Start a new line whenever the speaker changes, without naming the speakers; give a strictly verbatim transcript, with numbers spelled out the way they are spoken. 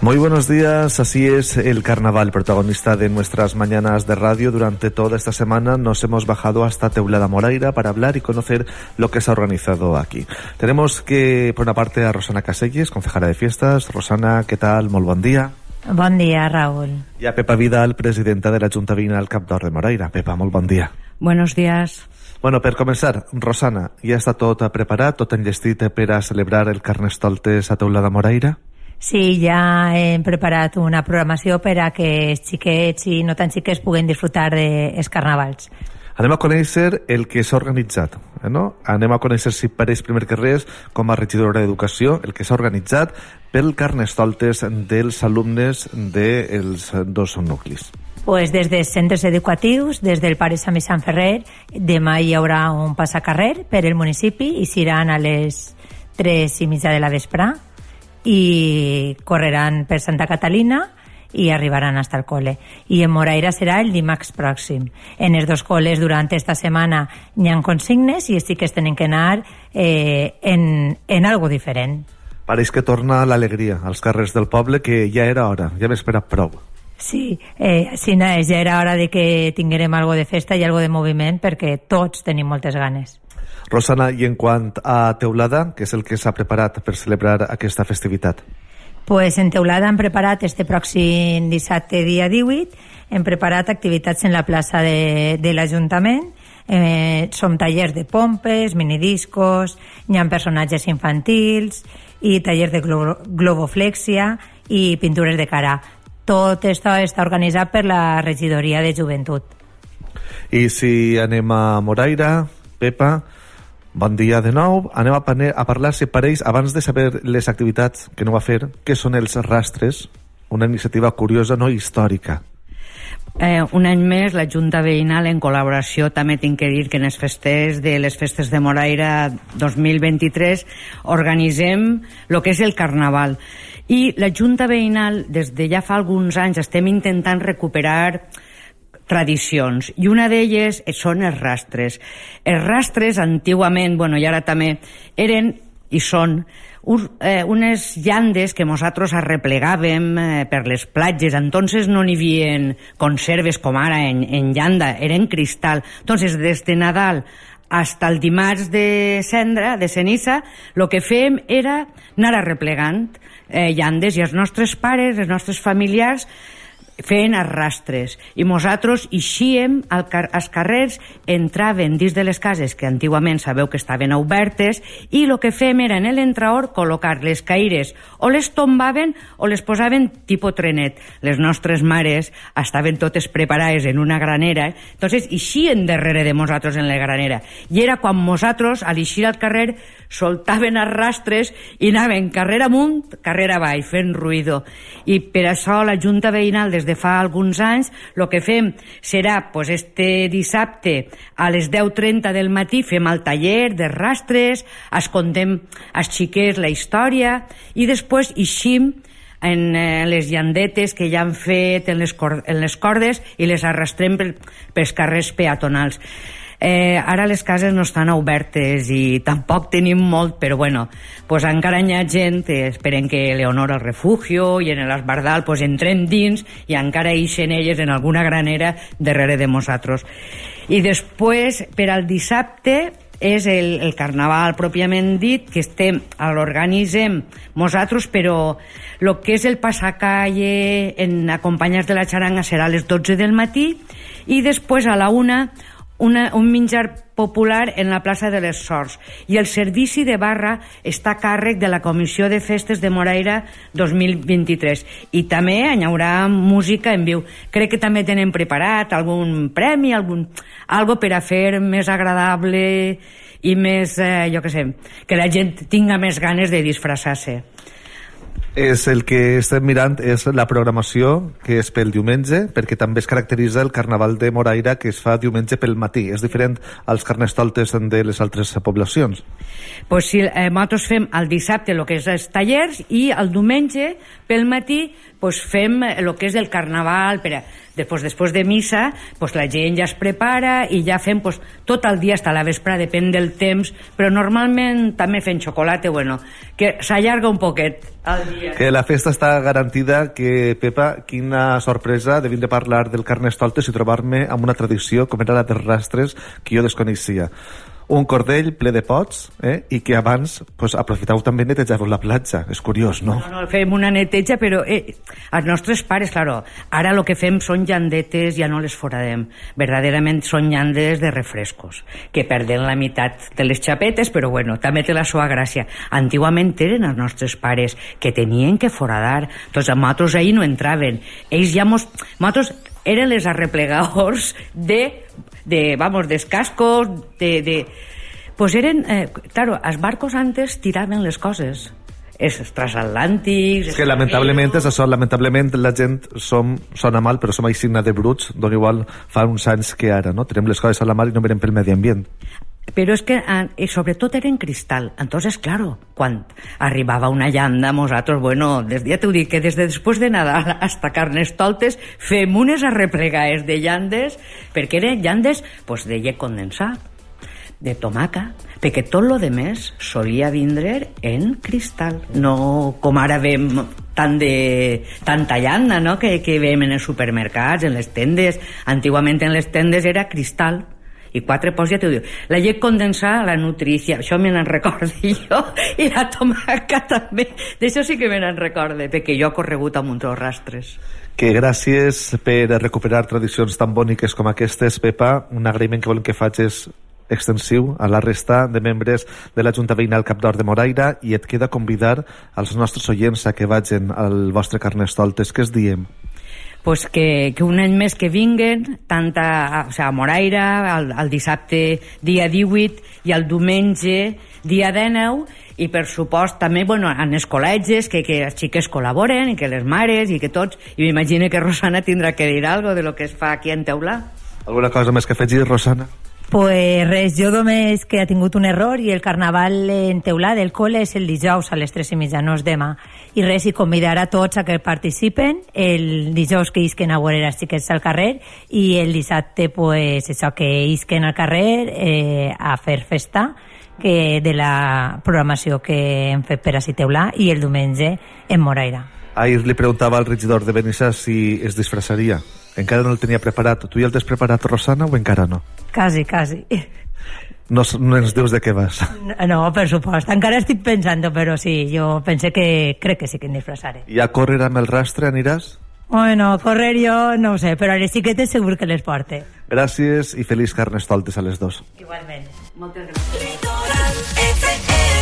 Muy buenos días, así es el carnaval, protagonista de nuestras mañanas de radio. Durante toda esta semana nos hemos bajado hasta Teulada Moraira para hablar y conocer lo que se ha organizado aquí. Tenemos que, por una parte, a Rosana Caselles, concejala de fiestas. Rosana, ¿qué tal? Muy buen día.
Bon dia, Raúl.
Y a Pepa Vidal, presidenta de la Junta Veïnal Cap d'Or de Moraira. Pepa, molt bon dia.
Buenos días.
Bueno, per començar, Rosana, ja està tot preparat, tot enllestit per a celebrar el Carnestoltes a Teulada Moraira?
Sí, ja hem preparat una programació per a que els xiquets i no tan xiquets puguen disfrutar dels carnavals.
Anem a conèixer el que s'ha organitzat, no? Anem a conèixer, si pareix primer que res, com a regidora d'Educació, el que s'ha organitzat pel Carnestoltes dels alumnes dels dos nuclis.
Pues des dels centres educatius, des del Pare Sant Vicent Ferrer, demà hi haurà un passacarrer per el municipi i seran a les tres i mitja de la vesprà i correran per Santa Catalina i arribaran fins al col·le. I en Moraira serà el dimarts pròxim. En els dos col·les durant esta setmana hi ha consignes i sí que es tenen que anar eh, en, en algo diferent.
Pareix que torna l'alegria als carrers del poble, que ja era hora, ja hem esperat prou.
Sí, eh, sí, no, ja era hora de que tinguérem algo de festa i algo de moviment, perquè tots tenim moltes ganes.
Rosana, i en quant a Teulada, què és el que s'ha preparat per celebrar aquesta festivitat?
Pues en Teulada hem preparat este pròxim dissabte, dia divuit, hem preparat activitats en la plaça de, de l'Ajuntament. Eh, som tallers de pompes, minidiscos, hi ha personatges infantils i tallers de glo globoflexia i pintures de cara. Tot això està organitzat per la regidoria de joventut.
I si anem a Moraira, Pepa, bon dia de nou. Anem a, a parlar, si pareix, abans de saber les activitats que no va fer, què són els rastres, una iniciativa curiosa, no històrica.
Eh, un any més, la Junta Veïnal, en col·laboració, també tinc que dir que en les festes de les festes de Moraira dos mil vint-i-tres organitzem el que és el Carnaval. I la Junta Veïnal, des de ja fa alguns anys, estem intentant recuperar tradicions, i una d'elles són els rastres. Els rastres, antigament, bueno, i ara també, eren i són un, eh, unes llandes que nosaltres arreplegàvem eh, per les platges. Entonces no n'hi havia conserves com ara en, en llanda, eren cristal. Entonces, des de Nadal hasta el dimarts de cendra, de ceniza, el que fèiem era anar arreplegant eh, llandes, i els nostres pares, els nostres familiars, feien arrastres, i nosaltres eixíem al car als carrers, entraven dins de les cases que antigament sabeu que estaven obertes, i el que fèiem era en l'entraor col·locar les caires, o les tombaven o les posaven tipus trenet. Les nostres mares estaven totes preparades en una granera, entonces eixien darrere de nosaltres en la granera, i era quan nosaltres, al eixir al carrer, soltaven arrastres i anaven carrer amunt, carrer avall, fent ruïdo. I per això la Junta Veïnal, des de fa alguns anys, el que fem serà, pues, este dissabte a les deu trenta del matí fem el taller de rastres, es contem als xiquets la història, i després eixim en eh, les llandetes que ja han fet en les, en les cordes i les arrastrem pel, pels carrers peatonals. Eh, ara les cases no estan obertes i tampoc tenim molt, però bueno, pues encara hi ha gent que esperen que Leonor al refugio i en l'Esbardal pues entrem dins i encara ixen elles en alguna granera darrere de nosaltres. I després, per al dissabte, és el, el Carnaval pròpiament dit, que estem, l'organitzem nosaltres, però el que és el passacalle en acompanyats de la xaranga serà a les dotze del matí, i després a la una Una, un menjar popular en la plaça de les Sorts, i el servici de barra està a càrrec de la Comissió de Festes de Moraira dos mil vint-i-tres, i també hi haurà música en viu. Crec que també tenen preparat algun premi, algun, algo per a fer més agradable i més, eh, jo què sé, que la gent tinga més ganes de disfressar-se.
És el que estem mirant, és la programació que és pel diumenge, perquè també es caracteritza el Carnaval de Moraira, que es fa diumenge pel matí. És diferent als carnestoltes de les altres poblacions.
Pues sí, eh, nosaltres fem el dissabte el que és els tallers, i el diumenge pel matí pues fem el que és el Carnaval per a Després, després de missa, pues, la gent ja es prepara i ja fem pues, tot el dia, hasta la vespre, depèn del temps, però normalment també fem xocolata, bueno, que s'allarga un poquet al dia.
Que la festa està garantida. Que, Pepa, quina sorpresa de vindre a parlar del Carnestoltes i trobar-me amb una tradició com era la dels rastres que jo desconeixia. Un cordell ple de pots, eh? I que abans pues, aprofitau també netejàveu la platja. És curiós, no?
No, no, fem una neteja, però eh, els nostres pares, claro, ara el que fem són llandetes, ja no les foradem. Verdaderament són llandes de refrescos, que perden la meitat de les xapetes, però bueno, també té la seva gràcia. Antigament eren els nostres pares que tenien que foradar, doncs els motos ahir no entraven. Ells ja mos... Motos eren les arreplegadors de... de, vamos, de cascos, de, de... Pues eren, eh, claro, els barcos antes tiraven les coses, els transatlàntics...
És que lamentablement és això, lamentablement la gent som, sona mal, però som aixina de bruts, d'on igual fa uns anys que ara, no? Tenim les coses a la mar i no mirem pel medi ambient.
Però és que, eh, sobretot, era en cristal. Entonces, claro, quan arribava una llanda, nosaltres, bueno, des, ja t'ho dic, que des de després de Nadal hasta Carnestoltes fem unes arreplegades de llandes, perquè eren llandes pues, de llet condensat, de tomaca, perquè tot lo de més solia vindre en cristal, no com ara vem tant de, tanta llanda, no?, que, que veiem en els supermercats, en les tendes. Antigament en les tendes era cristal, i quatre pots, ja t'ho dic, la llet condensada, la nutricia, això me n'en recorde jo, i la tomaca també, d'això sí que me n'en recorde, perquè jo he corregut amb uns rastres.
Que gràcies per recuperar tradicions tan boniques com aquestes, Pepa. Un agraïment que volem que facis extensiu a la resta de membres de la Junta Veïnal Cap d'Or de Moraira, i et queda convidar als nostres oients a que vagin al vostre Carnestoltes. Què es diem?
Pues que, que un any més que vinguen, tant a, o sigui, a Moraira, el, el dissabte dia divuit i el diumenge dia dinou, i per supost també, bueno, en els col·legis, que, que les xiques col·laboren, i que les mares, i que tots, i m'imagino que Rosana tindrà que dir alguna de lo que es fa aquí en Teulà.
Alguna cosa més que afegir, Rosana?
Pues res, jo només que ha tingut un error, i el carnaval en Teulà del col·le és el dijous a les tres i mitja, no és demà. I res, i convidar a tots a que participen el dijous que isquen a veure les xiquets al carrer, i el dissabte pues això, que isquen al carrer eh, a fer festa, que de la programació que hem fet per a Teulà, i el diumenge en Moraira.
Ahir li preguntava al regidor de Benissa si es disfressaria. Encara no el tenia preparat. Tu ja el tens preparat, Rosana, o encara no?
Quasi, quasi.
No, no ens dius de què vas?
No, per supost. Encara estic pensant, però sí, jo pensé que crec que sí que em disfressaré.
I a córrer amb el rastre aniràs?
Bueno, correr jo no ho sé, però a les xiquetes segur que les porte.
Gràcies i feliç Carnestoltes a les dos.
Igualment.
Moltes gràcies.